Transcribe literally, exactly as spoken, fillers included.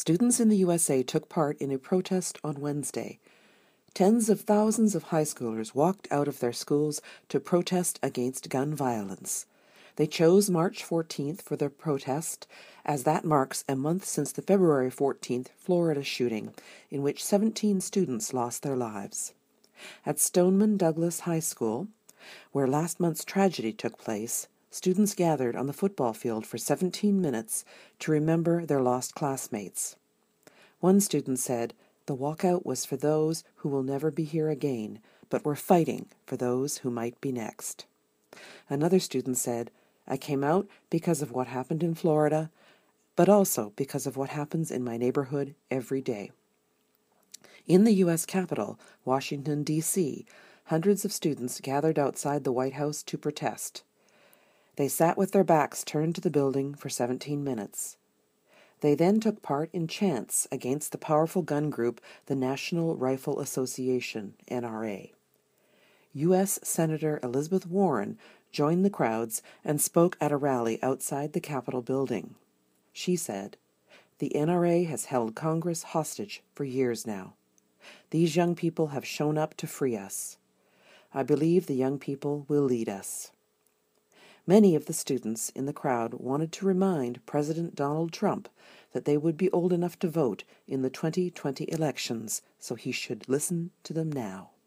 Students in the U S A took part in a protest on Wednesday. Tens of thousands of high schoolers walked out of their schools to protest against gun violence. They chose March fourteenth for their protest, as that marks a month since the February fourteenth Florida shooting, in which seventeen students lost their lives. At Stoneman Douglas High School, where last month's tragedy took place, students gathered on the football field for seventeen minutes to remember their lost classmates. One student said, "The walkout was for those who will never be here again, but we're fighting for those who might be next." Another student said, "I came out because of what happened in Florida, but also because of what happens in my neighborhood every day." In the U S Capitol, Washington, D C, hundreds of students gathered outside the White House to protest. They sat with their backs turned to the building for seventeen minutes. They then took part in chants against the powerful gun group, the National Rifle Association, N R A. U S Senator Elizabeth Warren joined the crowds and spoke at a rally outside the Capitol building. She said, "The N R A has held Congress hostage for years now. These young people have shown up to free us. I believe the young people will lead us." Many of the students in the crowd wanted to remind President Donald Trump that they would be old enough to vote in the twenty twenty elections, so he should listen to them now.